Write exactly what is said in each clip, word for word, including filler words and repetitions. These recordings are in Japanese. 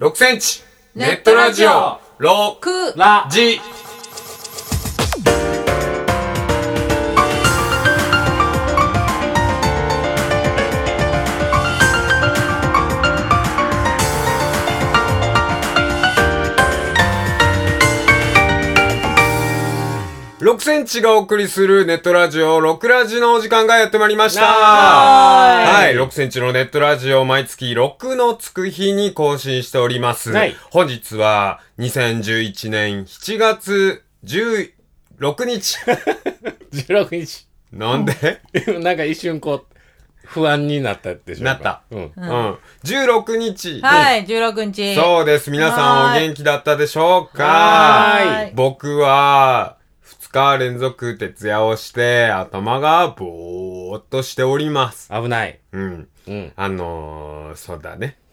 ろくセンチネットラジオろくラジ。ろくセンチがお送りするネットラジオろくラジのお時間がやってまいりました。はい。ろくセンチのネットラジオ毎月ろくのつく日に更新しております。はい。本日はにせんじゅういちねんしちがつじゅうろくにち。 じゅうろくにち。 なんでなんか一瞬こう、不安になったでしょうか。 なった。 うん。 うん。じゅうろくにち。 はい、じゅうろくにち。 そうです。皆さんお元気だったでしょうか？ はい。 僕は、ふつか連続徹夜をして、頭がぼーっとしております。 危ない。 うん。うん。あのー、そうだね。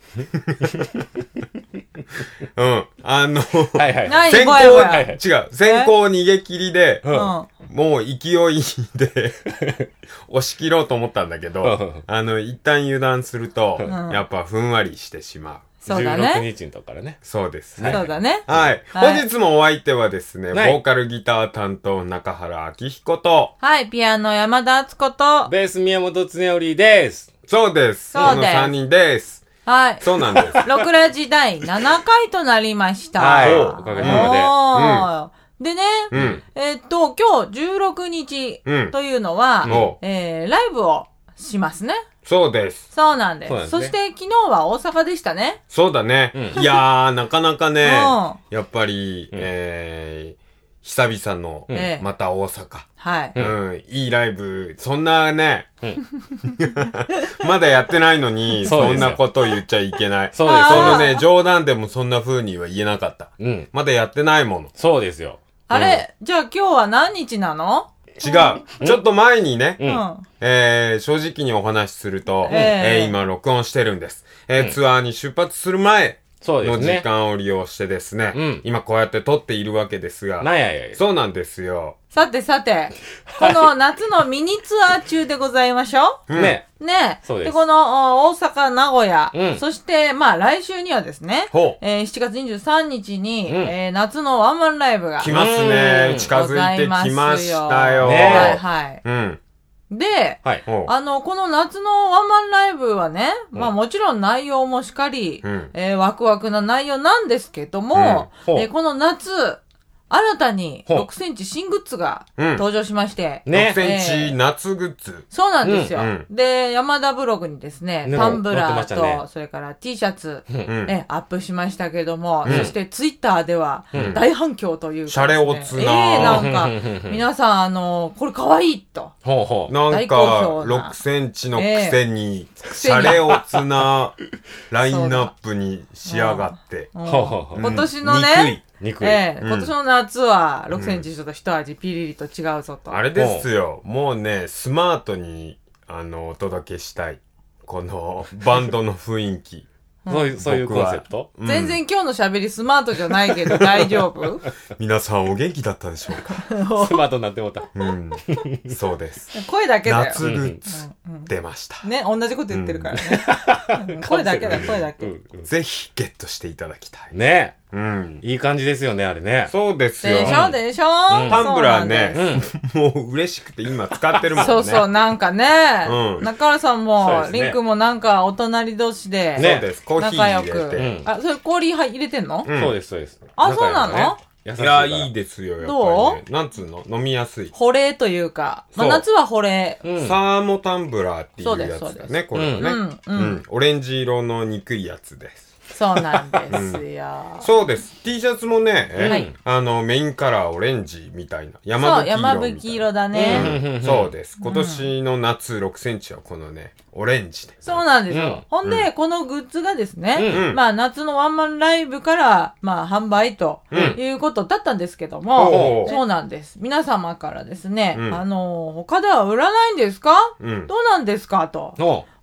うん。あの、 はいはい。 先行、 はいはい、 違う。先行逃げ切りで、 うん、 もう勢いで押し切ろうと思ったんだけど、あの、一旦油断すると、うん、やっぱふんわりしてしまう。 そうだね。 じゅうろくにちのとこからね。 そうですね。 そうだね。 はい。はい、本日もお相手はですね、ボーカルギター担当中原明彦と、 はい、ピアノ山田敦子と、 ベース宮本恒則です。 そうです。 そうです。 このさんにんです。 はい。 そうなんです。 ろくラジだいななかいとなりました。 はい。おかげさまで。うん、でね、 うん、 えー、っと、今日じゅうろくにちというのは、うん、えー、ライブをしますね。 そうです。 そうなんです。 そ, です、ね、そして昨日は大阪でしたね。 そうだね。うん、いやー、なかなかね、 うん、 やっぱり、うん、えー、久々の、うん、また大阪。 はい。 うん、いいライブ、そんなね、うん、まだやってないのに、そんなこと言っちゃいけない。 そうです。 そのね、冗談でもそんな風には言えなかった。 うん。 まだやってないもの。 そうですよ。 あれ、うん、じゃあ今日は何日なの？ 違う。ちょっと前にね、 うん、 えー、正直にお話しすると、えーえー、今録音してるんです。えーうん、ツアーに出発する前の時間を利用してですね、うん、今こうやって撮っているわけですが、 なんやややそうなんですよ。 さてさて、この夏のミニツアー中でございましょう、うん、ね。 ね。 そうです。 で、この大阪、名古屋、 うん、 そしてまあ来週にはですね、えー、しちがつにじゅうさんにちに、うん、えー、夏のワンマンライブが来ますね。近づいてきましたよ。 ね、 はいはい。 うん。 で、 はい、 あの、この夏のワンマンライブはね、まあもちろん内容もしかり、うん、えー、ワクワクな内容なんですけども、うん、えー、この夏、新たにろくセンチ新グッズが登場しまして、 うんね、ろくセンチ夏グッズ。 そうなんですよ。うん、で、山田ブログにですね、タンブラーと、ね、それから T シャツ、うん、えアップしましたけども、うん、そしてツイッターでは大反響というか、ね、 シャレオツな、 えー、なんか、皆さん、あの、これ可愛いと。 ほうほうなんか、ろくセンチのくせに、えー、シャレオツなラインナップに仕上がって。 うんうん、今年のね、 憎い。 ええ、うん、今年の夏はろくセンチちょっと一味ピリリと違うぞと。 あれですよ。もうね、スマートに、あの、お届けしたい。この、バンドの雰囲気。 そういう、そういうコンセプト、 うん、全然今日の喋りスマートじゃないけど大丈夫？ 皆さんお元気だったでしょうか？ スマートになってもた。 うん。そうです。 声だけだよ。 夏グッズ、うん、出ました。 ね、同じこと言ってるからね。うん、声だけだ、声だけ、うんうん。ぜひゲットしていただきたい。 ね。 うん。 いい感じですよね、あれね。 そうですよ。 でしょでしょ、 うん、タンブラーね、うん、もう嬉しくて今使ってるもんね。 そうそう、なんかね。うん、中原さんも、ね、リンクもなんかお隣同士で。 ね、そうです。コーヒー入れて。 うん、あ、それ氷入れてんの？ うん、そうです、そうです。 あ、そうなの？ ね、いや、いいですよ、やっぱり、ね。どう？なんつうの？飲みやすい。 保冷というか、まあ、夏は保冷、 うん。サーモタンブラーっていうやつだね、これはね、うんうん。うん。オレンジ色の憎いやつです。 そうなんですよ、 うん。そうです。T シャツもね、はい、あの、メインカラーオレンジみたいな。山吹色みたいな。そう、 山吹色だね、 うん。そうです。今年の夏ろくセンチはこのね、オレンジで。 そうなんですよ。うん、ほんで、うん、このグッズがですね、うん、まあ夏のワンマンライブから、まあ販売ということだったんですけども、うん、そうなんです。皆様からですね、うん、あの、他では売らないんですか、うん、どうなんですかと。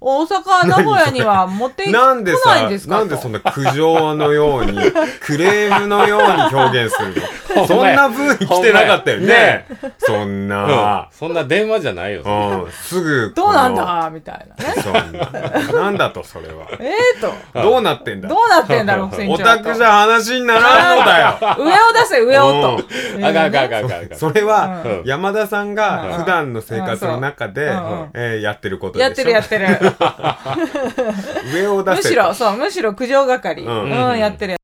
大阪、名古屋には持ってこないんですか？ なんでそんな苦情のように、クレームのように表現するの？そんな風に来てなかったよね。そんな、 うん。そんな電話じゃないよ。 うん、すぐ。 どうなんだみたいなね。 そんな。なんだと、それは。 ええと。 どうなってんだ？ どうなってんだ、ろくセンチ。 オタクじゃ話にならんのだよ。 上を出せ、上をと。 あかんあかんあかんあかんあかん。 それは、山田さんが普段の生活の中で、えー、やってることでしょ。 やってるやってる。 上を出せ。 むしろ、そう、むしろ苦情係。うん、うん、やってる。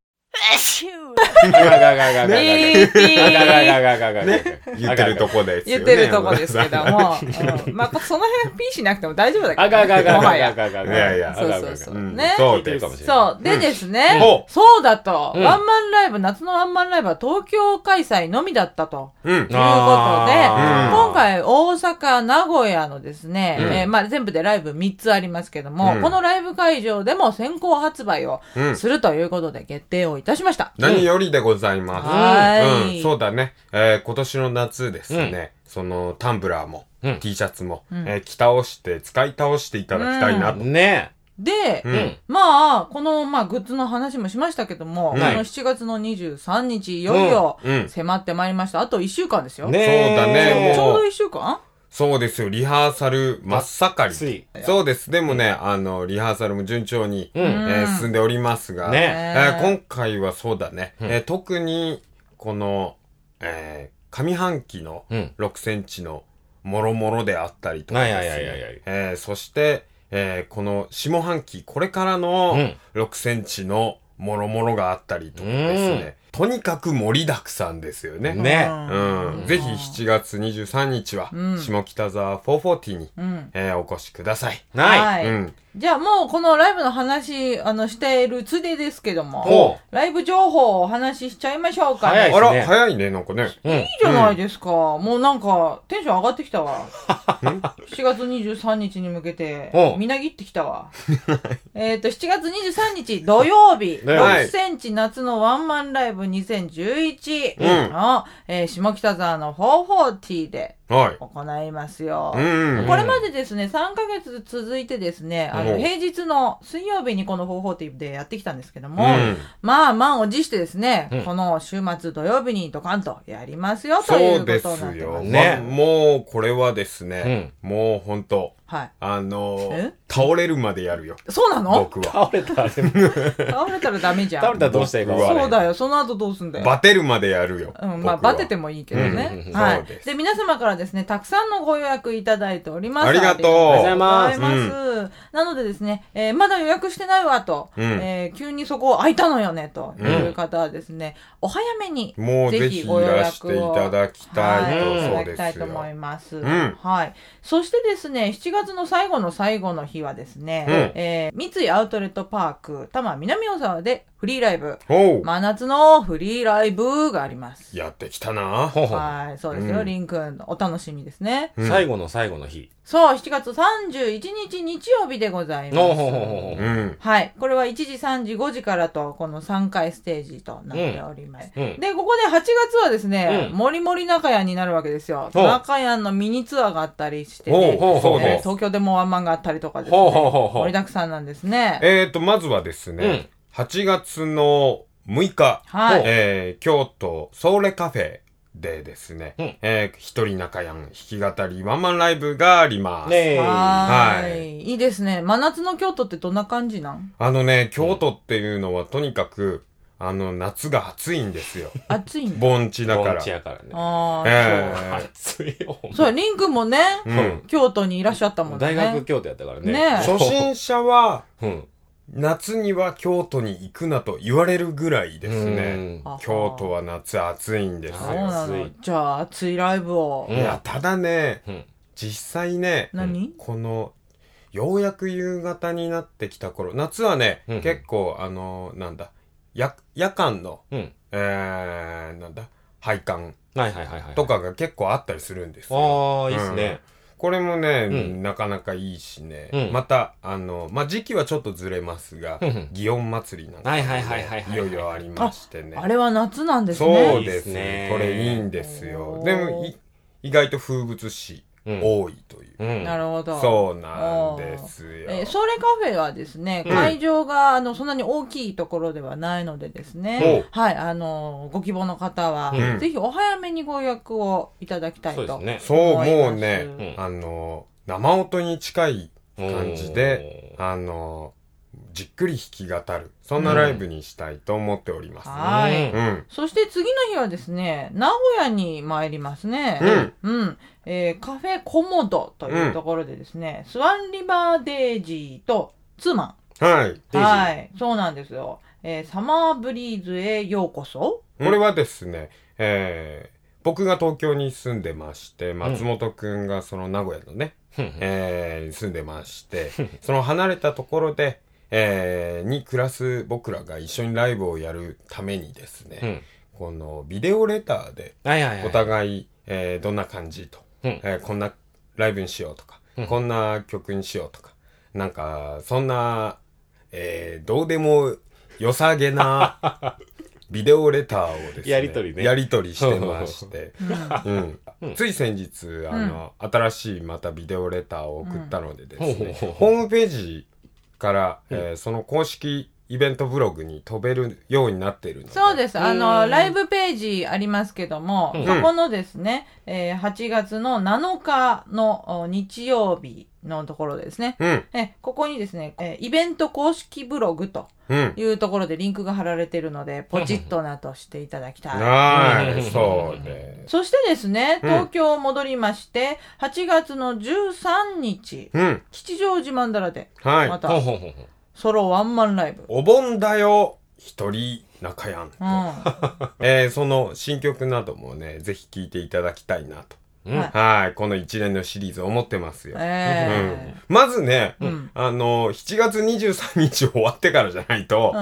言ってるとこですよね。 言ってるとこですけども、うん、まあその辺 P しなくても大丈夫だけど、ね。 あがががががががが。 いやいや、 そうそうそう。ね。 そうです。 そう。でですね、そうだと、ワンマンライブ、夏のワンマンライブは東京開催のみだったと。いうことで、今回大阪、名古屋のですね、えまあ全部でライブみっつありますけども、このライブ会場でも先行発売をするということで決定をいたしました。 何よりでございます。はい。うん、そうだね。えー、今年の夏ですね、うん、そのタンブラーも、うん、T シャツも、うん、えー、着倒して、使い倒していただきたいなと。 うん、ねで、うん、まあ、この、まあ、グッズの話もしましたけども、うん、このしちがつのにじゅうさんにち、いよいよ迫ってまいりました。あといっしゅうかんですよ。 ねそうだね。 ちょうどいっしゅうかんそうですよ。リハーサル真っ盛り。そうです。でもね、あの、リハーサルも順調に、うんえー、進んでおりますが、ねえー、今回はそうだね。うんえー、特に、この、えー、上半期のろくセンチのもろもろであったりとかですね。えー、そして、えー、この下半期、これからのろくセンチのもろもろがあったりとかですね。とにかく盛りだくさんですよね。 ね。 うん。ぜひしちがつにじゅうさんにちは、うん、下北沢よんひゃくよんじゅうに、うんえー、お越しください。 はい。うん、じゃあもうこのライブの話、あの、しているつでですけども、ライブ情報をお話ししちゃいましょうかね。 早いですね。あら、早いね、なんかね。 いいじゃないですか。うん、もうなんか、テンション上がってきたわ。しちがつにじゅうさんにちに向けて、みなぎってきたわ。えっと、しちがつにじゅうさんにち土曜日、ろくセンチ夏のワンマンライブにせんじゅういちの、うんえー、下北沢のよんひゃくよんじゅうで、行いますよ、はいうん、これまでですねさんかげつ続いてですねあの平日の水曜日にこのよんひゃくよんじゅうでやってきたんですけども、うん、まあ満を持してですね、うん、この週末土曜日にドカンとやりますよということになってますね、ま、もうこれはですね、うん、もう本当はい。あのー、倒れるまでやるよ。 そうなの？ 僕は。倒れたら、 倒れたらダメじゃん。 倒れたらどうしたらいいか分からない。 そうだよ。その後どうすんだよ。 バテるまでやるよ。 うん、まあ、バテてもいいけどね。うん、はい。で、皆様からですね、たくさんのご予約いただいております。 ありがとう。ありがとうございます。 ますうん、なのでですね、えー、まだ予約してないわと、うん、えー、急にそこ空いたのよね、という方はですね、うん、お早めに、 もうぜひご予約をいただきたいと、はい、 いただきたいと思います。うん、はい。そしてですね、しちがつの最後の最後の日はですね、うんえー、三井アウトレットパーク多摩南大沢でフリーライブ真夏のフリーライブがあります。 やってきたな。 はいそうですよ、うん、リンくんお楽しみですね、 うん、最後の最後の日そうしちがつさんじゅういちにち日曜日でございます、うん、はいこれはいちじさんじごじからとこのさんかいステージとなっております、うん、でここではちがつはですね、うん、もりもり中屋になるわけですよ。中屋のミニツアーがあったりして、ねえー、東京でもワンマンがあったりとかですね盛りだくさんなんですね。 えーとまずはですね、うんはちがつのむいか、はいえー、京都ソーレカフェでですね、うんえー、一人中やん弾き語りワンマンライブがあります。ねはい。いいですね。真夏の京都ってどんな感じなん？ あのね、京都っていうのはとにかく、あの、夏が暑いんですよ。 暑いんだ。 盆地だから。 盆地やからね。 ああ、えー、暑いよ。そう、リン君もね、うん、京都にいらっしゃったもんね。 大学京都やったからね。 ね初心者は、うん夏には京都に行くなと言われるぐらいですね。京都は夏暑いんですよ。そうなの。じゃあ暑いライブを。 いや、ただね、うん、実際ね、 何この、ようやく夕方になってきた頃、夏はね、うん、結構、あの、なんだ、や夜間の、うん、えー、なんだ、配管とかが結構あったりするんですよ。 ああ、いいですね。 これもね、うん、なかなかいいしね、うん、またあのまあ時期はちょっとずれますが、うん、祇園祭りなんか、ね、いよいよありましてね。 あ, あれは夏なんですね。 そうですね。これいいんですよ。でも意外と風物詩多いという。 うん、なるほど。 そうなんですよ。 えー、それカフェはですね、会場が、あの、そんなに大きいところではないのでですね、うん、はい、あの、ご希望の方は、うん、ぜひお早めにご予約をいただきたいと思います。 そうですね。そう、もうね、うん、あの、生音に近い感じで、あの、じっくり弾き語る。そんなライブにしたいと思っております。うん、 はい、うん。そして次の日はですね、名古屋に参りますね。うん。うん。えー、カフェコモドというところでですね、うん、スワンリバーデイジーとツーマン。はい。 はい。そうなんですよ。えー、サマーブリーズへようこそ。 これはですね、えー、僕が東京に住んでまして、松本くんがその名古屋のね、うん、えー、住んでまして、その離れたところで、えー、に暮らす僕らが一緒にライブをやるためにですね、うん、このビデオレターでお互い、えー、どんな感じと、うんえー、こんなライブにしようとか、うん、こんな曲にしようとか、なんかそんな、えー、どうでも良さげなビデオレターをですね、 やりとりね。 やりとりしてまして、うんうん、つい先日、あの、うん、新しいまたビデオレターを送ったのでですね、うん、ホームページから、うんえー、その公式イベントブログに飛べるようになっているので。 そうです。あの、ライブページありますけども、うん、そこのですね、えー、はちがつのなのかの日曜日のところですね。うん、えここにですね、えー、イベント公式ブログというところでリンクが貼られているので、ポチッとなとしていただきたい。 はい、そうです。 そしてですね、東京戻りまして、はちがつのじゅうさんにち、うん、吉祥寺マンダラで、はい、また、ソロワンマンライブ。 お盆だよ、一人中やんと。うんえー、その新曲などもね、ぜひ聴いていただきたいなと。うん、はい。この一連のシリーズ思ってますよ。えーうん、まずね、うん、あの、しちがつにじゅうさんにち終わってからじゃないと、うん、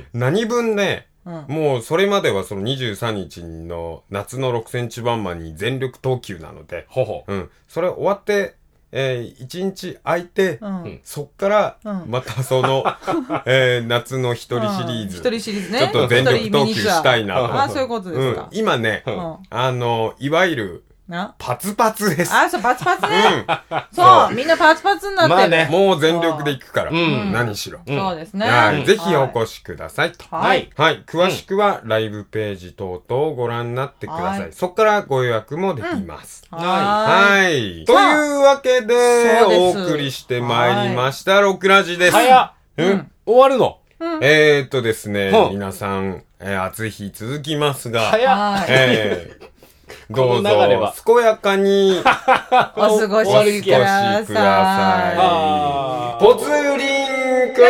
何分ね、うん、もうそれまではそのにじゅうさんにちの夏のろくセンチワンマンに全力投球なので、ほほうん、それ終わって、えー、いちにち空いて、うん、そっから、またその、うんえー、夏の一人シリーズ、 一人シリーズね。 ちょっと全力投球したいなと。 あ、そういうことですか。 うん、今ね、うん、あの、いわゆる、パツパツです。 あ、そう、パツパツね。うん、そう、みんなパツパツになってる。まあね、 もう全力で行くから、うん、何しろ、 うん。そうですね。 はい。ぜひお越しくださいと。はい。はい。詳しくはライブページ等々をご覧になってください。はい、そこからご予約もできます。うん、はい。はい。というわけで、お送りしてまいりました、ロクラジです。 早っ。うん。終わるのうん、えーっとですね、うん、皆さん、えー、暑い日続きますが、 早っ。 えーどうぞ、健やかに、 お過ごしください。ポツリンくん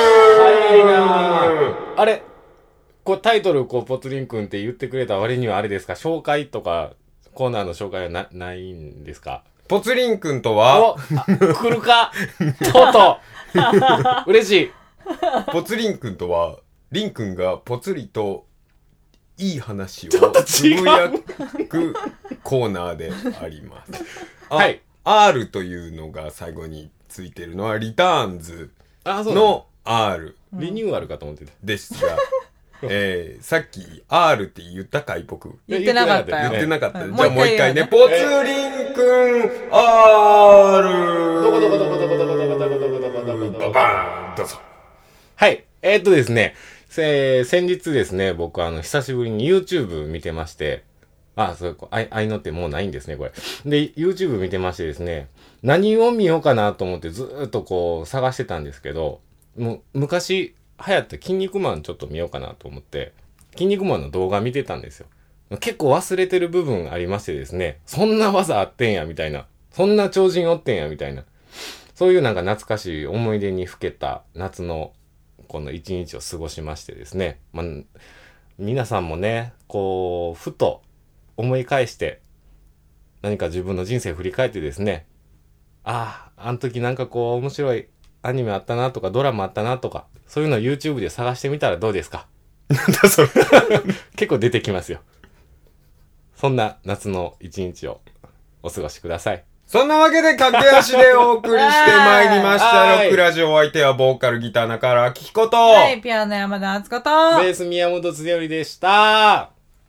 あれこうタイトル、こう、ポツリンくんって言ってくれた割にはあれですか、紹介とか、コーナーの紹介はな、ないんですか？ ポツリンくんとは、 来るかとうとう嬉しい。 ポツリンくんとは、リンくんがポツリと、いい話をつぶやくコーナーであります。はい。R というのが最後についてるのはリターンズの R。 リニューアルかと思ってた。 ですが、えー、さっき R って言ったかい僕。 言ってなかったよ。 言ってなかった。じゃあもう一回ね。ポツリンくん R。 どこどこどこどこどこどこどこどこどこどこどこババーンどうぞ。 はい。えー、っとですね。えー、先日ですね、僕あの、久しぶりに YouTube 見てまして、あ、そう、あい、あいのってもうないんですね、これ。で、YouTube 見てましてですね、何を見ようかなと思ってずーっとこう、探してたんですけど、もう、昔流行った筋肉マンちょっと見ようかなと思って、筋肉マンの動画見てたんですよ。結構忘れてる部分ありましてですね、そんな技あってんや、みたいな。そんな超人おってんや、みたいな。そういうなんか懐かしい思い出にふけた夏のこの一日を過ごしましてですね、まあ、皆さんもね、こう、ふと思い返して、何か自分の人生振り返ってですね、ああ、あの時なんかこう、面白いアニメあったなとか、ドラマあったなとか、そういうのを YouTube で探してみたらどうですか？ なんだそれ。 結構出てきますよ。そんな夏の一日をお過ごしください。 そんなわけで駆け足でお送りしてまいりました。ロックラジオお相手はボーカルギター中原明彦と、 はい、ピアノ山田敦子と、 ベース宮本恒頼でした。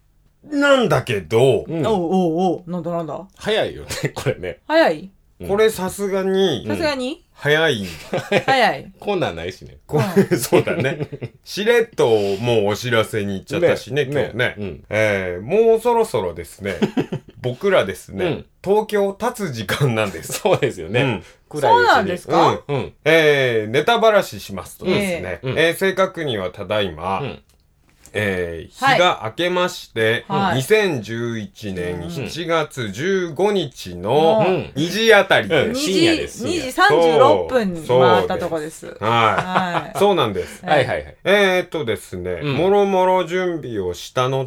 なんだけど、 うん、おうおうおう、なんだなんだ。 早いよね、これね。 早い、 うん、これさすがに、 さすがに早い。 早い。 こんなんないしね。 これ、そうだね。しれっともうお知らせに行っちゃったしね、ね今日ね。ねうん、えー、もうそろそろですね、僕らですね、うん、東京立つ時間なんです。 そうですよね。うんそうなんですか、 うんうん、えー、ネタばらししますとですね、えーえー、正確にはただいま、うんえー、日が明けまして、はい、にせんじゅういちねんしちがつじゅうごにちのにじあたりで、 うん、深夜です。にじさんじゅうろっぷんに回ったとこです。 はい。はい、そうなんです。 はいはいはい。 えーっとですね、うん、もろもろ準備をした後、うん、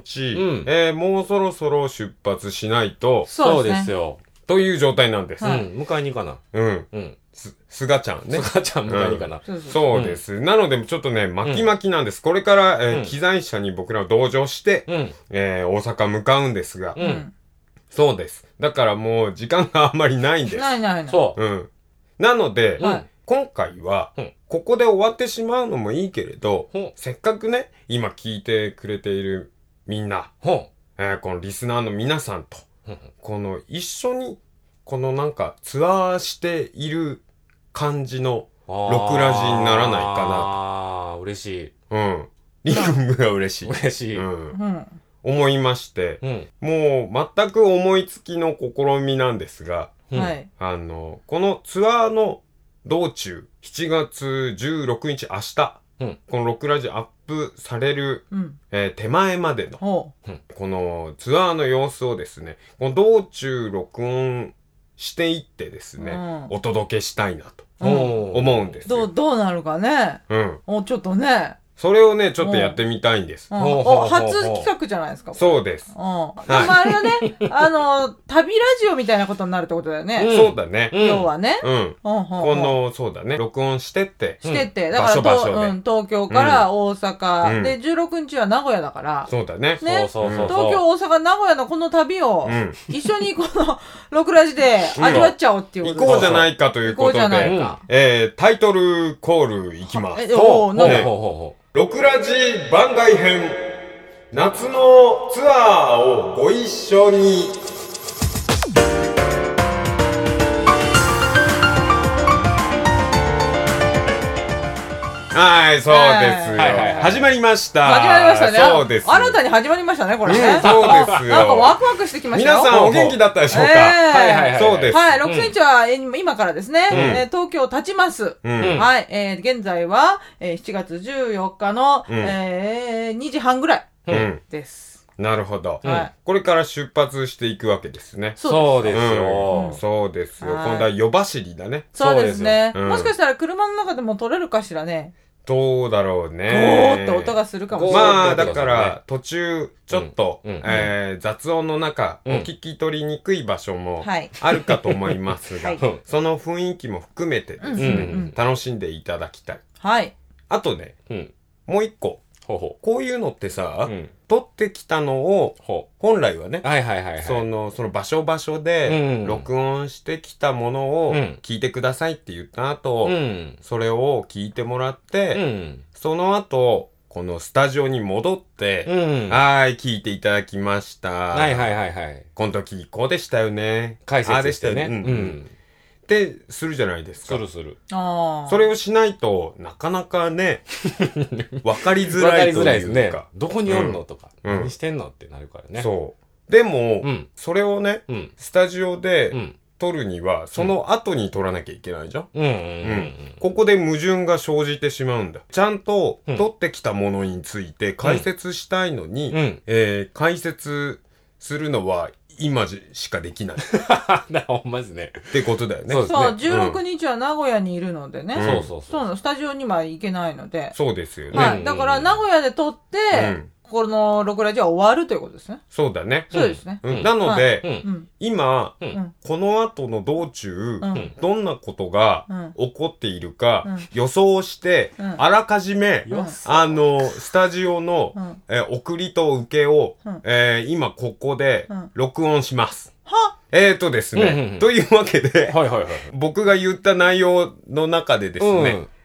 えー、もうそろそろ出発しないと、 そうですよ。 という状態なんです。 うん、迎えに行かな。 うん。うん。す、すがちゃんね。 すがちゃん迎えに行かな。 うん、そうです。うん、なので、ちょっとね、巻き巻きなんです。これから、えーうん、機材車に僕らを同乗して、うん、えー、大阪向かうんですが、うん、そうです。だからもう、時間があんまりないんです。 ないないない。 そう。うん。なので、うん、今回は、うん、ここで終わってしまうのもいいけれど、うん、せっかくね、今聞いてくれているみんな、うんえー、このリスナーの皆さんと、うん、この一緒に、このなんかツアーしている感じのロクラジにならないかなと。 ああ、嬉しい。 うん。リズムが嬉しい。 嬉しい。 うん。うん、思いまして、うん、もう全く思いつきの試みなんですが、 うん、 あの、このツアーの道中、しちがつじゅうろくにち明日、うん、このロクラジアップされる、うんえー、手前までの、うん、このツアーの様子をですね、この道中録音していってですね、うん、お届けしたいなと思うんですよ。 どう、どうなるかね。 うん。 お、ちょっとね。 それをね、ちょっとやってみたいんです。 うん、お、初企画じゃないですか。 そうです。 うん。はい、でもあれはね、あの、旅ラジオみたいなことになるってことだよね。 うん、そうだね。 要はね。 うん。この、そうだね。録音してって。 してって。だから、場所場所で、うん、東京から大阪、うん。で、じゅうろくにちは名古屋だから。 そうだね。 ね。 そうそうそう。 東京、大阪、名古屋のこの旅を、うん、一緒にこの、ロクラジで味わっちゃおうっていうことで、 うん、行こうじゃないかということで。行こうじゃないか。えー、タイトルコールいきます。 え、おー、なんだ。 ロクラジ番外編夏のツアーをご一緒に。はい、そうですよ、はいはいはい。始まりました。 始まりましたね。 そうです。 新たに始まりましたね、これね。 うん、そうですよ。 なんかワクワクしてきましたよ。 皆さんお元気だったでしょうか。えー、 はいはいはい。そうです。 はい、ろくセンチは、うん、今からですね、うん、えー、東京立ちます。うん、はい、えー、現在は、えー、しちがつじゅうよっかの、うん、えー、にじはんぐらいです。 うん、なるほど、はい。これから出発していくわけですね。 そうですよ。 うん、そうですよ。今度は夜走りだね。 そうですね。うん、もしかしたら車の中でも撮れるかしらね。 どうだろうね。 ゴーって音がするかもしれない。 まあ、だから、途中、ちょっと、うんうん、えー、雑音の中、うん、お聞き取りにくい場所もあるかと思いますが、はい、その雰囲気も含めてですね、うんうんうん、楽しんでいただきたい。 はい。 あとね、うん、もう一個。 ほうほうこういうのってさ、うん、撮ってきたのを、本来はね、 はいはいはいはい、 その、その場所場所で、録音してきたものを聞いてくださいって言った後、うん、それを聞いてもらって、うん、その後、このスタジオに戻って、うん、はーい、聞いていただきました。 はいはいはいはい。 この時、こうでしたよね。 解説してね。 ああでしたよね。うん。うんってするじゃないですか。 するする。 あそれをしないとなかなかねわかりづらいというか。わかりづらいですね。 どこにおるの、うん、とか、うん、何してんのってなるからね。 そう。でも、うん、それをね、うん、スタジオで撮るには、その後に撮らなきゃいけないじゃん。うんうんうんうん、ここで矛盾が生じてしまうんだ。ちゃんと撮ってきたものについて解説したいのに、うん、えー、解説するのは今しかできない。 ほんまですね。 ってことだよね。 そうですね。そう、じゅうろくにちは名古屋にいるのでね。 うん、そうそうそう。 そう、スタジオには行けないので。 そうですよね。 はい。だから名古屋で撮って、うんこのロクラジは終わるということですね。 そうだね。 そうですね。 うん、なので、はいうん、今、うん、この後の道中、うん、どんなことが起こっているか、うん、予想して、うん、あらかじめ、うん、あの、スタジオの、うんえー、送りと受けを、うんえー、今ここで録音します。 はえーとですね、うんうんうん、というわけで、はいはいはい、僕が言った内容の中でですね、うん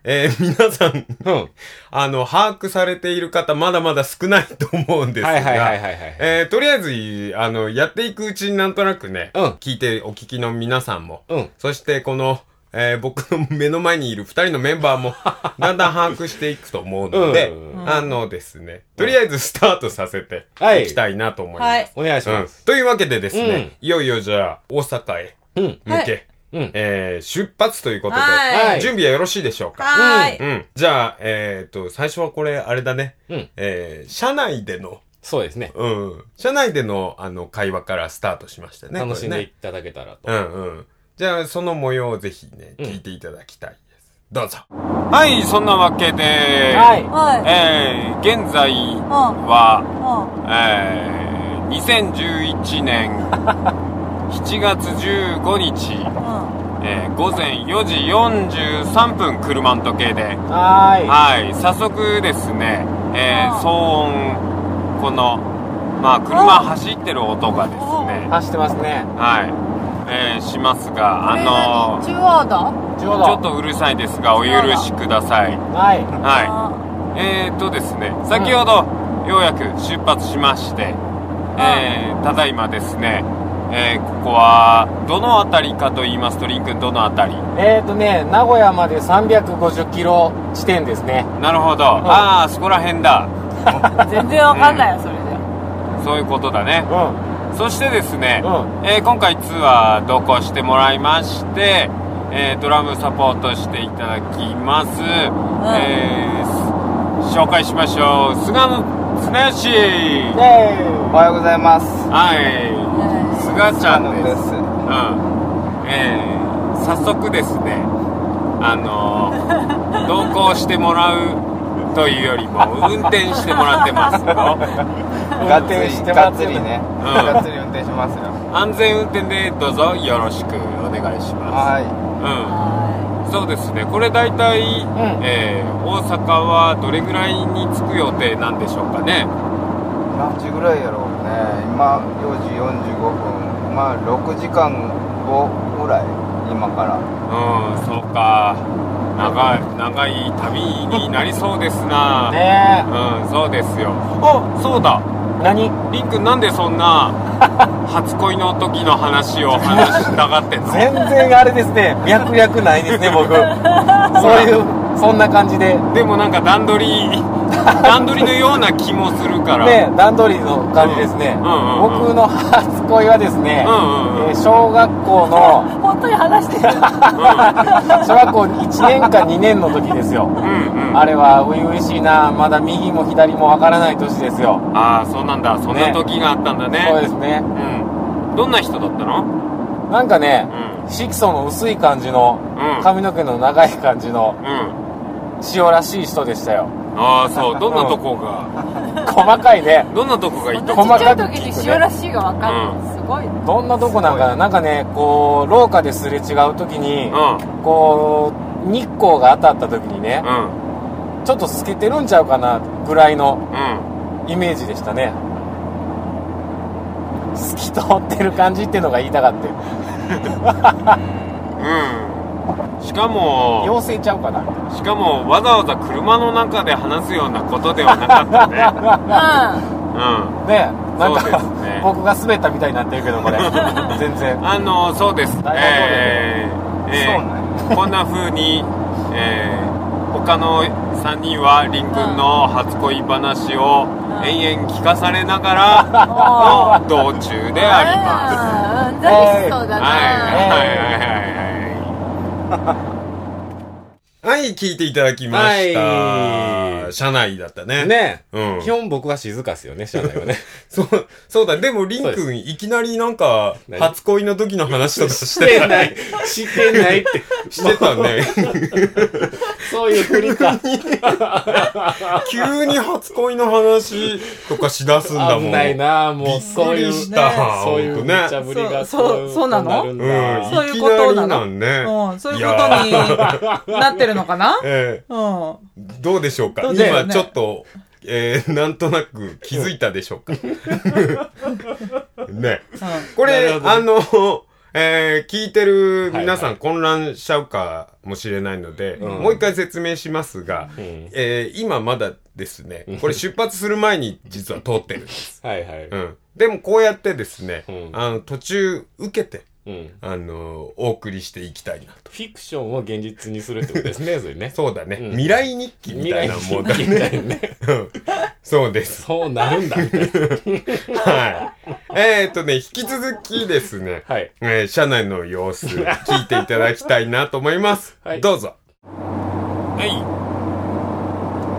えー、皆さん、うん、あの、把握されている方、まだまだ少ないと思うんですが、はいはいはいはい、えー、とりあえず、あの、やっていくうちになんとなくね、うん、聞いてお聞きの皆さんも、うん、そしてこの、えー、僕の目の前にいる二人のメンバーも、だんだん把握していくと思うので、うん、あのですね、とりあえずスタートさせていきたいなと思います。はい、 お願いします、 うん。というわけでですね、うん、いよいよじゃあ、大阪へ向け、うんはいうん、えー、出発ということで、はい、準備はよろしいでしょうか？ はい。 うん。じゃあ、えっと、最初はこれ、あれだね。うん。えー、車内での。 そうですね。 うん。車内での、あの、会話からスタートしましたね。 楽しんでいただけたらと。 うんうん。じゃあ、その模様をぜひね、聞いていただきたいです。うん、どうぞ。はい、そんなわけで、はい。えー、現在は、うん、えー、にせんじゅういちねん、しちがつじゅうごにち、うんえー、ごぜんよじよんじゅうさんぷん車の時計ではいはい早速ですね、えー、騒音このまあ車走ってる音がですね走ってますねはい、えー、しますがあのー、中央道ちょっとうるさいですがお許しくださいはいはいえーとですね先ほど、うん、ようやく出発しまして、えー、ただいまですねえー、ここはどの辺りかと言いますとリン君どの辺りえーとね名古屋までさんびゃくごじゅっキロ地点ですねなるほど、うん、ああそこら辺だ全然わかんないよ、うん、それでそういうことだね、うん、そしてですね、うんえー、今回ツアー同行してもらいまして、えー、ドラムサポートしていただきます、うんえー、紹介しましょう菅野綱吉おはようございますはいすがちゃんです。うん。えー、早速ですね、あのー、同行してもらうというよりも運転してもらってますよ。 がっつりがっつりね、うん、がっつり運転しますよ。 安全運転でどうぞよろしくお願いします。はい。うん。そうですね。これ大体、うんえー、大阪はどれぐらいに着く予定なんでしょうかね。 何時ぐらいやろうね。今よじよんじゅうごふん。まあろくじかんごぐらい今からうんそうか長い長い旅になりそうですなねえうんそうですよあそうだ何リン君なんでそんな初恋の時の話を話したがってんの全然あれですね脈略ないですね僕そういうそんな感じででもなんか段取り段取りのような気もするからね段取りの感じですね、うんうんうんうん、僕の初恋はですね、うんうんうんえー、小学校の本当に話してる小学校いちねんかにねんの時ですよ、うんうん、あれは初々しいなまだ右も左もわからない年ですよああそうなんだそんな時があったんだねそうですね、 うん、どんな人だったのなんかね、うん、色素の薄い感じの、うん、髪の毛の長い感じの、うん、塩らしい人でしたよああそうどんなとこが細かいねどんなとこがいいと細かい時に塩らしいが分かる、うん、すごいどんなとこなんかななんかねこう廊下ですれ違う時に、うん、こう日光が当たった時にね、うん、ちょっと透けてるんちゃうかなぐらいのイメージでしたね、透き通ってる感じっていうのが言いたかってうんしかも妖精ちゃうかなしかもわざわざ車の中で話すようなことではなかったねうんねなんか、ね、僕が滑ったみたいになってるけどこれ全然あのそうですえー、えー、こんな風に、えー、他のさんにんはりんくんの初恋話を延々聞かされながらの道中であります。 大好きそうだな。 はいはいはいはい。はい、聞いていただきました。はい、車内だったね。 ね、うん。基本僕は静かっすよね、車内はね。 そう、そうだ。でも、りんくん、いきなりなんか、初恋の時の話とかしてた。してない。してないって。 してたね。 そういう振りか。 急に初恋の話とかしだすんだもん。 危ないなもう、そういう、 そういう無茶ぶりがそう、そうなのうん、そういうことなのね。 うん、そういうことになってるのかなええ。うん。どうでしょうか今ちょっと、えー、なんとなく気づいたでしょうかね。これ、あの、 えー、聞いてる皆さん混乱しちゃうかもしれないので、はいはい、もう一回説明しますが、うん、えー、今まだですね、これ出発する前に実は通ってるんです。 はいはい。 うん。でもこうやってですね、うん、あの、途中受けて、うん、あの、お送りしていきたいなと。 フィクションを現実にするってことですね、それね。 そうだね、うん。未来日記みたいなもんだね。未来日記みたいなね。そうです。 そうなるんだ。はい。 えーっとね、引き続きですね、はい、えー、車内の様子、聞いていただきたいなと思います。はい、どうぞ。 はい。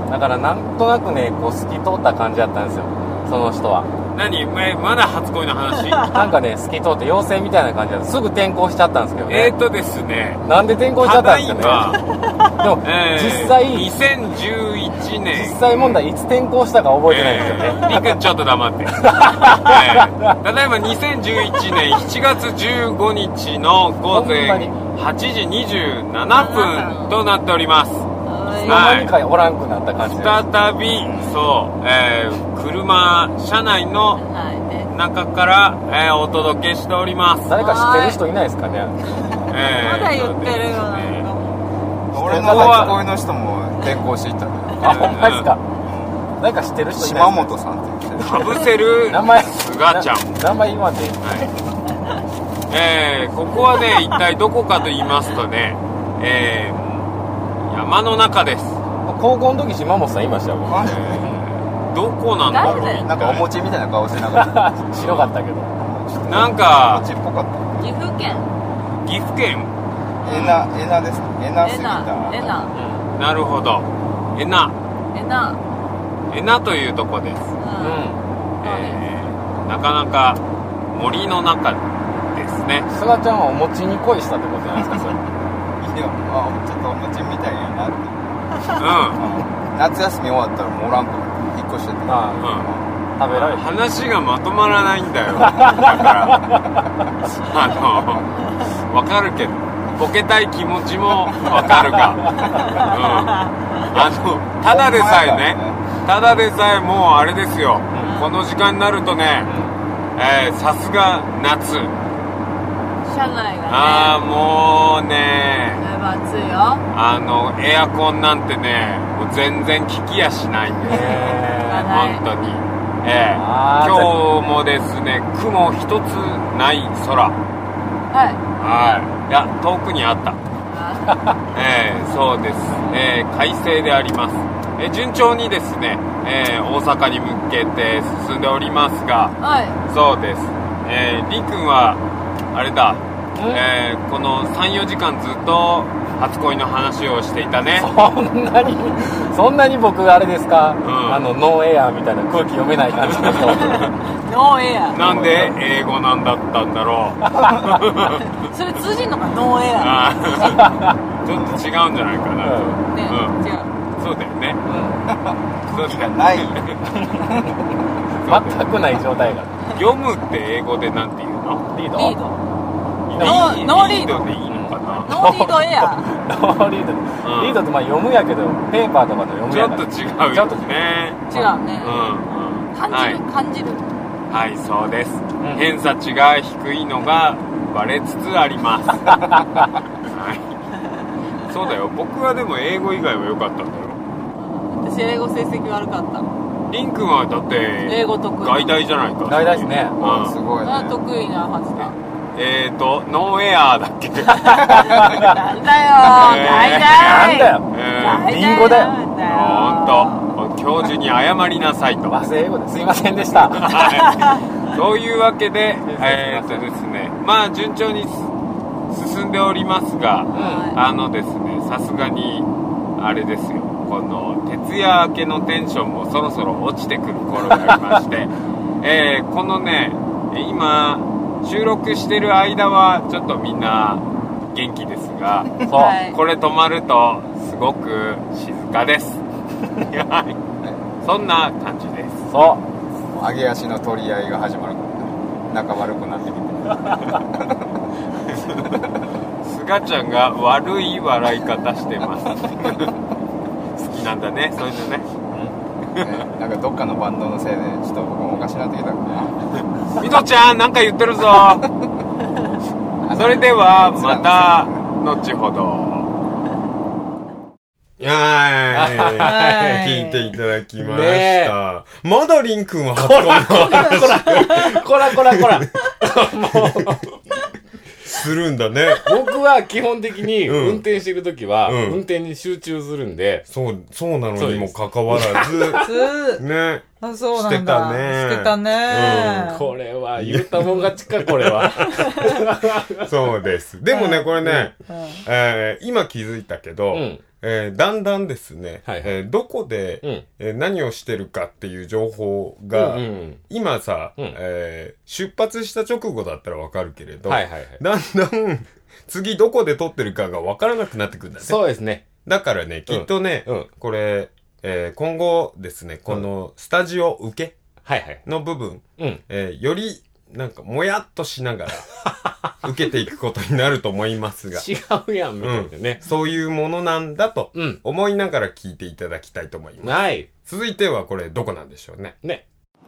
だからなんとなくね、こう透き通った感じだったんですよ、その人は。 何ま、まだ初恋の話なんかね、透き通って妖精みたいな感じですぐ転校しちゃったんですけどね。 えーとですね、 なんで転校しちゃったんですかね。でも、えー、実際にせんじゅういちねん実際問題いつ転校したか覚えてないんですよね。 えー、リクちょっと黙って、えー、例えばにせんじゅういちねんしちがつじゅうごにちの午前はちじにじゅうななふんとなっております。 何回おらんくなった感じです。 再びそう、えー、車車内の中から、えー、お届けしております。 誰か知ってる人いないですかね。 えー、まだ言ってるよ、ね、 俺の初恋の人も転校していったのよ。 あ、ほんまですか。誰か知ってる人いないですか。島本さんって言ってかぶせる名前すがちゃん名前言わんでいい、はい。 えー、ここはね一体どこかと言いますとね、えー、山の中です。 高校の時島本さんいましたよ、えー、どこなんだろう。 なんかお餅みたいな顔してなかった白かったけどなんかお餅っぽかった。 岐阜県岐阜県えな、えなですね。えなすぎた。 えな、 うん、なるほど。えなえなえなというとこです。うん、えー、なかなか森の中ですね。 すがちゃんはお餅に恋したってことじゃないですか、それ。 いや、あ、ちょっとお餅みたいやなって。 うん。 夏休み終わったらもうおらんくなって引っ越してて。 ああ、うん。食べられる。 話がまとまらないんだよ。だからあのわかるけど、ボケたい気持ちもわかるが、うん、あのただでさえね、ただでさえもうあれですよ。うん、この時間になるとね、えー、さすが夏。 車内がね。 ああもうね。 暑いよ。 あのエアコンなんてね、もう全然効きやしないんですよ。本当に。えー、今日もですね、雲一つない空。 はい。 はい。いや遠くにあった。えー、そうです。えー、快晴であります。えー、順調にですね、えー、大阪に向けて進んでおりますが、 はい。そうです。えー、りんくんはあれだ。えー、この さんよじかんずっと初恋の話をしていたね。 そんなにそんなに僕あれですか、うん、あのノーエアみたいな空気読めない感じの人ノーエアなんで英語なんだったんだろうそれ通じんのか、ノーエアちょっと違うんじゃないかな、うん、ね、 うん、違う、 そうだよね、 うん、空気がない全くない状態が。 読むって英語でなんて言うの？ リード、 リードノー、ノーリードでいいのかな。 ノーリードエアノーリード、うん、リードってまあ読むやけどペーパーとかで読むやちょっと違うよね。 違うね、うん、感じる、はい、感じる。 はい、そうです、うん、偏差値が低いのがバレつつありますはい、そうだよ。僕はでも英語以外は良かったんだよ。 私英語成績悪かった。 リン君はだって英語得意、 外大じゃないか。 外大ですね、 うん、すごいね。 得意なはずだ。 えーと、ノーエアーだっけなんだよ、 外大、 なんだよ、リンゴだよ。 ほんと、教授に謝りなさいと。 和製英語ですいませんでしたそういうわけで、えーとですね、まあ順調に進んでおりますが、うん、あのですね、さすがにあれですよ、この徹夜明けのテンションもそろそろ落ちてくる頃がありましてえー、このね、今収録してる間はちょっとみんな元気ですが、そう、はい、これ止まるとすごく静かですそんな感じです。 そう、 上げ足の取り合いが始まるから仲悪くなってきてすがちゃんが悪い笑い方してます好きなんだね、そういうのねね、なんかどっかのバンドのせいでちょっと僕もおかしなってきたからみとちゃんなんか言ってるぞあそれではまた後ほど。はい。聞いていただきました。まだリン君はこらこらこらこらこらもうするんだね。 僕は基本的に運転してるときは運転に集中するんで、 そう、そうなのにもかかわらず、ね。 あ、そうなんだ。してたね。してたね。 うん、これは言ったもん勝ちか、これは。 そうです。でもね、これね、うんえー、今気づいたけど、うんえー、だんだんですね、はいはいえー、どこで、うんえー、何をしてるかっていう情報が、うんうん、今さ、うんえー、出発した直後だったらわかるけれど、はいはいはい、だんだん次どこで撮ってるかがわからなくなってくるんだね。 そうですね。 だからね、きっとね、うんうん、これ、えー、今後ですね、このスタジオ受けの部分、うんはいはいえー、よりなんかもやっとしながら受けていくことになると思いますが違うやんみたいなね、 うん、そういうものなんだと思いながら聞いていただきたいと思います、はい、続いてはこれどこなんでしょうねね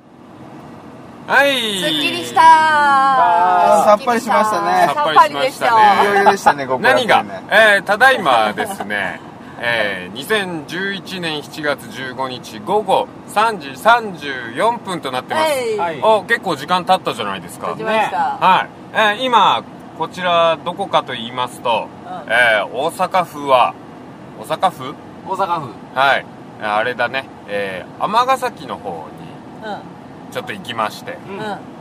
はいすっきりしたさっぱりしましたねさっぱりでしたね余裕でしたね。 何が、えー、ただいまですねえー、にせんじゅういちねんしちがつじゅうごにちごごさんじさんじゅうよんぷんとなってます、はい、お結構時間経ったじゃないですか。 経ちました、 はいえー、今こちらどこかと言いますと、うんえー、大阪府は大阪府大阪府はいあれだね尼、ー、崎の方にちょっと行きまして、うん、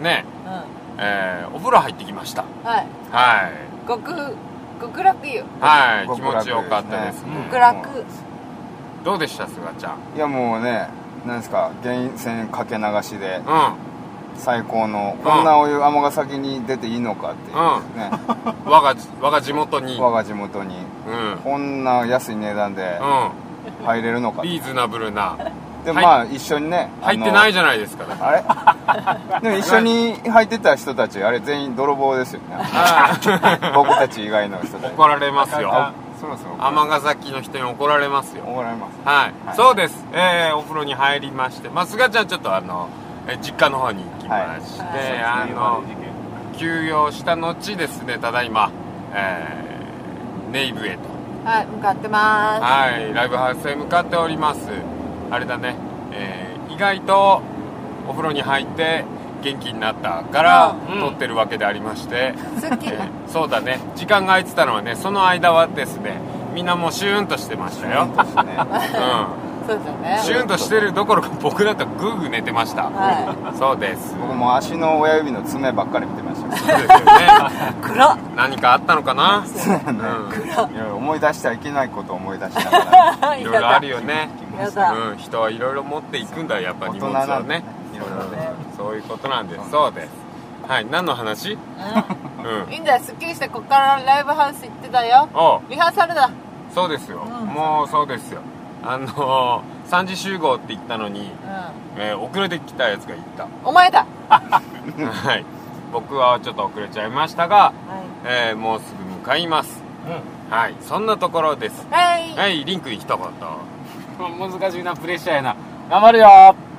ね、うんえー、お風呂入ってきました。はいはい極極楽湯はい気持ちよかったです。 極楽どうでしたすがちゃん。 いやもうねなんですか源泉かけ流しで、うん、最高の、うん、こんなお湯尼崎に出ていいのかっていうね、 うん、我が我が地元に我が地元に、うん、こんな安い値段で入れるのか、 リーズナブルなでまあ一緒にね入ってないじゃないですか。 あれでも一緒に入ってた人たちあれ全員泥棒ですよね僕たち以外の人たち怒られますよ。尼崎の人に怒られますよ。 怒られます、 はい、はい、そうです、えー、お風呂に入りましてまあすがちゃんちょっとあのえ実家の方に行きまして、はい、あの休養した後ですねただいま、えー、ネイブへとはい向かってます。 はいライブハウスへ向かっております。あれだね、えー、意外とお風呂に入って元気になったから撮ってるわけでありまして、うんえー、そうだね時間が空いてたのはねその間はですねみんなもうシューンとしてましたよ。そうですね、うん、そうですよね。シューンとしてるどころか僕だったらグーグー寝てました、はい、そうです。 僕も足の親指の爪ばっかり見てました。 そうですよね暗っ何かあったのかな。 そうだね、うん、いろいろ思い出しちゃいけないことを思い出したからいろいろあるよねうん、人はいろいろ持っていくんだよやっぱ荷物はねいろいろねそういうことなんです。そうです。はい何の話、 うんうん、いいんだよすっきりしてこっからライブハウス行ってたよ。リハーサルだ。 そうですよ、うん、もうそうですよあのー、さんじ集合って言ったのに、うんえー、遅れてきたやつが言ったお前だはい僕はちょっと遅れちゃいましたが、はいえー、もうすぐ向かいます、うん、はいそんなところです。はいはいリンク一言難しいなプレッシャーやな頑張るよ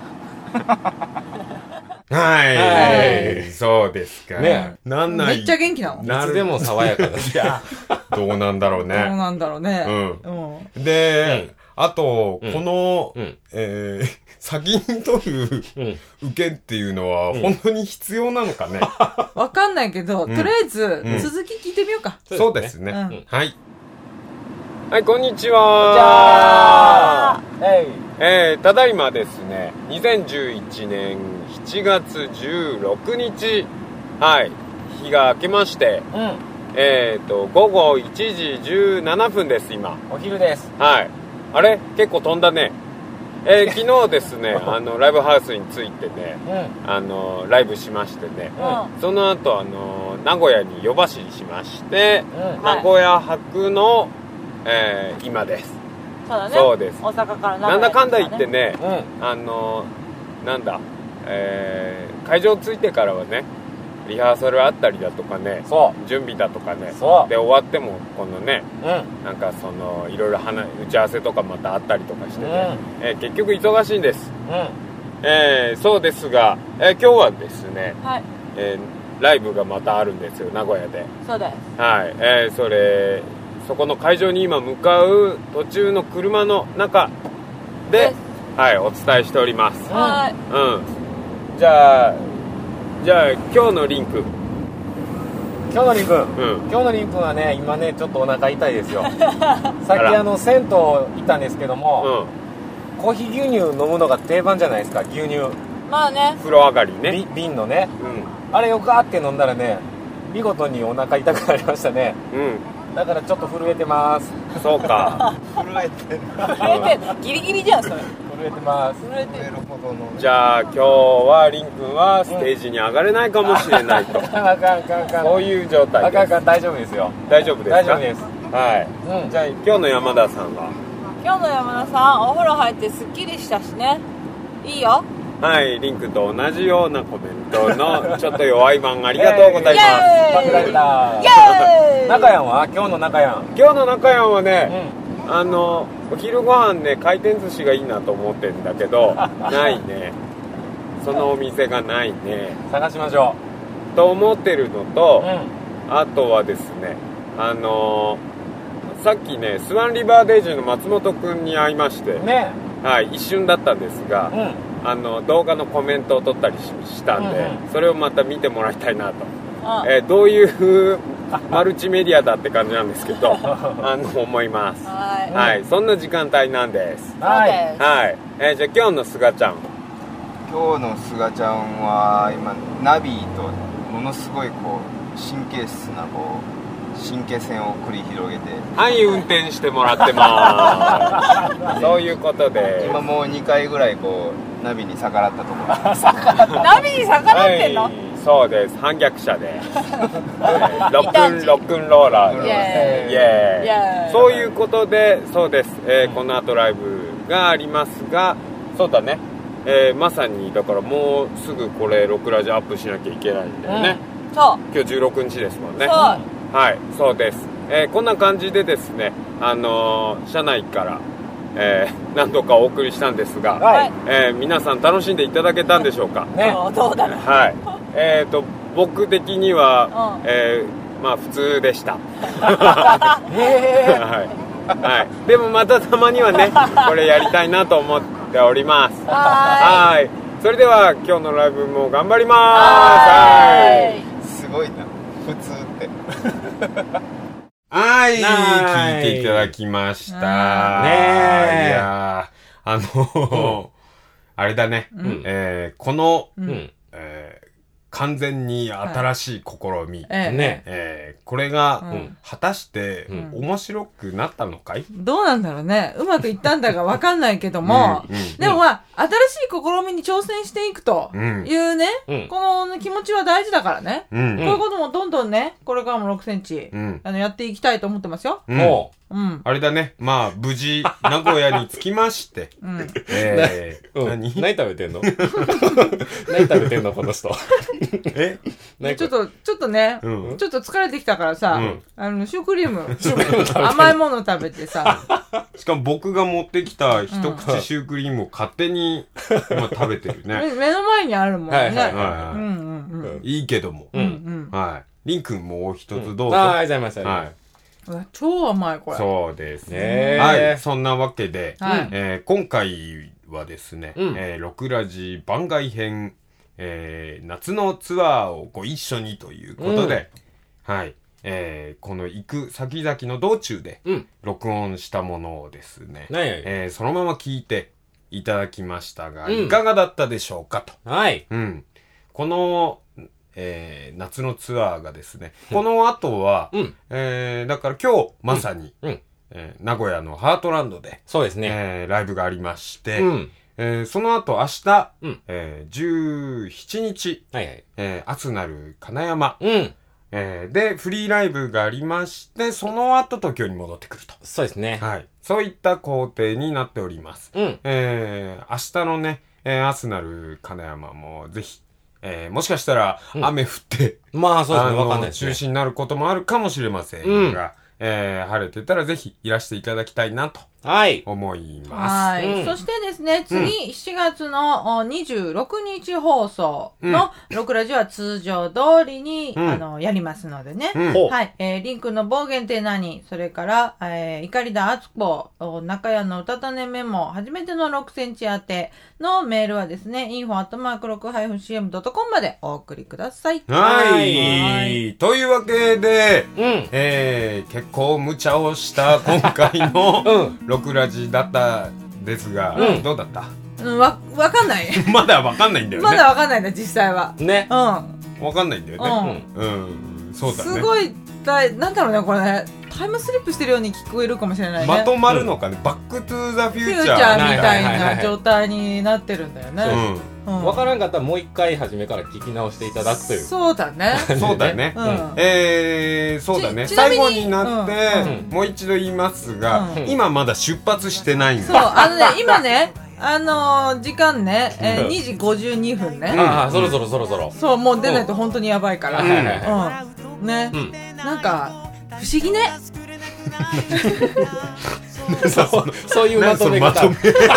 はい、はい、そうですかね。 なんないめっちゃ元気なの。 夏でも爽やかだしどうなんだろうね。 どうなんだろうね。 うん。うん、で、うん、あと、うん、この、うん、えー、先に取る受けっていうのは本当に必要なのかね。 わかんないけど、とりあえず続き聞いてみようか。 うん、そうですね。うん、はい。はい、こんにちは。こんにちは。えい。えー、ただいまですね、にせんじゅういちねんしちがつじゅうろくにち、はい、日が明けまして、うん、えーと、ごごいちじじゅうななふんです、今。 お昼です。 はい。あれ結構飛んだね。えー、昨日ですね、あの、ライブハウスについてね、うん、あの、ライブしましてね、うん、その後、あの、名古屋に夜走りしまして、うん、名古屋泊の、えー、今です。 そうだね。 そうです。 大阪からなんだかんだ言ってね、うん、あのなんだ、えー、会場着いてからはねリハーサルあったりだとかねそう準備だとかねそうで終わってもこのね、うん、なんかそのいろいろ打ち合わせとかまたあったりとかしてね、うんえー、結局忙しいんです、うんえー、そうですが、えー、今日はですね、はいえーライブがまたあるんですよ、名古屋で。 そうです。 はい、えー、それそこの会場に今向かう途中の車の中で、はい、お伝えしております。 はい。 うん。じゃあじゃあ今日のリンク。 今日のリンク、うん、今日のリンクはね、今ねちょっとお腹痛いですよ。さっきあの銭湯行ったんですけども、うん、コーヒー牛乳飲むのが定番じゃないですか、牛乳。 まあね、 風呂上がりね、 瓶のね、 うん、 あれをガーって飲んだらね、見事にお腹痛くなりましたね。 うん、 だからちょっと震えてます。 そうか。 震えてる。 震えてる。ギリギリじゃんそれ。 震えてます。 震えてる。 じゃあ今日はリン君はステージに上がれないかもしれないと。 あかんあかんあかんあかん。 そういう状態です。 あかんあかん、大丈夫ですよ。 大丈夫ですか？ 大丈夫です。 はい。うん、じゃあ今日の山田さんは？ 今日の山田さん、お風呂入ってすっきりしたしね。いいよ。 はい、リンクと同じようなコメントのちょっと弱い版ありがとうございます。 パクられた。 イエーイ。 中山は？今日の中山。 今日の中山はね、うん、あのお昼ご飯ね、回転寿司がいいなと思ってんだけどないね。そのお店がないね。 探しましょうと思ってるのと、 うん、 あとはですね、あのー、さっきねスワンリバーデイジーの松本くんに会いまして、ね、はい、一瞬だったんですが、うん、あの動画のコメントを取ったり し, したんで、うんうん、それをまた見てもらいたいなと、えー、どういうマルチメディアだって感じなんですけどあの思います。 はい、 はい、そんな時間帯なんです。 はい、 はい、えー、じゃあ今日のすがちゃん。 今日のすがちゃんは今ナビとものすごいこう神経質なこう神経戦を繰り広げて、 はい、運転してもらってますそういうことで今もうにかいぐらいこうナビに逆らったところナビに逆らってんの、はい、 そうです、反逆者でロックンロックンローラーイエーイイエーイ。そういうことで、そうです、えー、この後ライブがありますが、そうだね、えー、まさにだからもうすぐこれロクラジアップしなきゃいけないんだよね、 うん、そう今日じゅうろくにちですもんね。 そう、 はい、そうです、えー、こんな感じでですね、あのー、車内から、えー、何度かお送りしたんですが、 はい、 えー、皆さん楽しんでいただけたんでしょうかね。どうだろう、 はい、えーと僕的には、 うん、 えー、まあ普通でしたはいはい、でもまたたまにはねこれやりたいなと思っております。 はい、 それでは今日のライブも頑張ります。 はい、 すごいな、普通ってはい、聞いていただきました。ねえ、いやあの、うん、あれだね、うん、えー、この、うん、えー完全に新しい試み、はい、ね、えー、これが、うん、果たして面白くなったのかい？ どうなんだろうね。うまくいったんだかわかんないけども、うんうん、でもまあ新しい試みに挑戦していくというね、うん、この気持ちは大事だからね、うん、こういうこともどんどんね、これからもろくセンチ、うん、あのやっていきたいと思ってますよ。 うん、もう、うん、あれだね、まあ無事名古屋に着きまして、うん、えー、 うん、何何食べてんの何食べてんのこの人えちょっとちょっとね、うん、ちょっと疲れてきたからさ、うん、あのシュークリーム甘いもの食べてさしかも僕が持ってきた一口シュークリームを勝手に今食べてるね目の前にあるもんね。はいはいはい、うんうんうん、いいけども、うんうん、はい、リン君もう一つどうぞ、うん、 あありがとうございます、 はい、超甘いこれ。 そうですね、はい、そんなわけで、はいえー、今回はですね、うんえー、ロクラジ番外編、えー、夏のツアーをご一緒にということで、うん、はい、えー、この行く先々の道中で録音したものをですね、うんえー、そのまま聞いていただきましたが、うん、いかがだったでしょうかと。はい、うん、このえー、夏のツアーがですね、この後は、うんえー、だから今日まさに、うんうんえー、名古屋のハートランドでそうですね、 えー、ライブがありまして、うんえー、その後明日、うんえー、じゅうしちにち、はいはいえー、暑なる金山、うんえー、でフリーライブがありまして、その後東京に戻ってくると。 そうですね、 はい、そういった工程になっております、うんえー、明日のね、えー、暑なる金山もぜひえー、もしかしたら雨降って、 うん、まあそうですね、わかんないですね。 中止になることもあるかもしれませんが、うんえー、晴れてたらぜひいらしていただきたいなとはい。思います。 はい、うん。そしてですね、次、うん、しちがつのにじゅうろくにち放送のろくラジは通常通りに、うん、あの、やりますのでね。うん、はい。えー、リンクの暴言って何？それから、えー、怒りだあつこ、中屋のうたた寝メモ、初めてのろくセンチ宛てのメールはですね、インフォアットマークろく シーエム ドットコム までお送りください。 はい。はい、というわけで、うん、えー、結構無茶をした今回の、うんろくラジだったですが、うん、どうだった？ うん、わ、わかんない。 まだわかんないんだよね。 まだわかんないんだ、実際は。 ね。うん。わかんないんだよね。うん。うん。そうだね。 すごい、だい、なんだろうね、これね。タイムスリップしてるように聞こえるかもしれないね。 まとまるのかね、うん、バックトゥーザフューチャー。 フューチャーみたいな状態になってるんだよね。 うん。わ、うん、からんかったらもう一回初めから聞き直していただくという。 そうだね。 そうだね。うん、えー、そうだね。最後になって、うん、もう一度言いますが、うん、今まだ出発してないんだ。 そう、あのね、今ね、あのー、時間ね、えー、にじごじゅうにふんね。 ああ、そろそろそろそろ。 そう、もう出ないと本当にやばいから。うん。うん、ね、うん、なんか、不思議ね。 そうそういうまとめ方。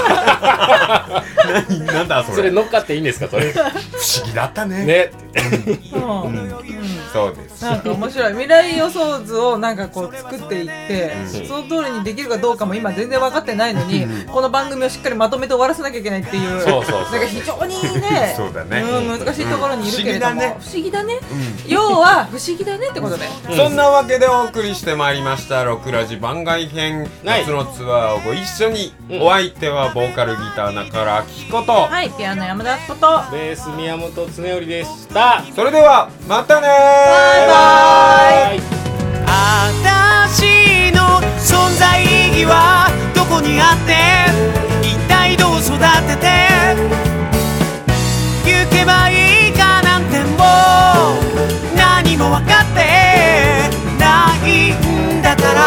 何なんだそれ。 それ乗っかっていいんですかそれ。 不思議だったね。 ね。 うんうん、そうです。 なんか面白い未来予想図をなんかこう作っていって、うん、その通りにできるかどうかも今全然分かってないのに、うん、この番組をしっかりまとめて終わらせなきゃいけないっていう。そうそうそう。なんか非常にね。 そうだね。 うん、難しいところにいるけれども。不思議だね。要は不思議だねってことで。 そんなわけでお送りしてまいりましたろくラジ番外編夏のツアーをご一緒に、うん、お相手はボーカルギター中原明彦と、 はい、ピアノ山田敦子とベース宮本恒頼でした。 それではまたねー。 バイバイ。 私の存在意義はどこにあって一体どう育てて行けばいいかなんてもう何も分かってないんだから。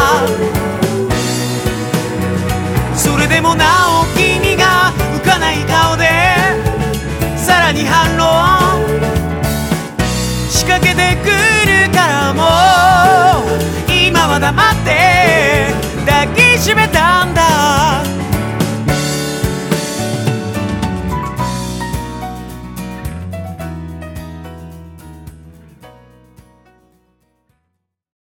それでもなお君が浮かない顔でさらに反論仕掛けてくるからもう今は黙って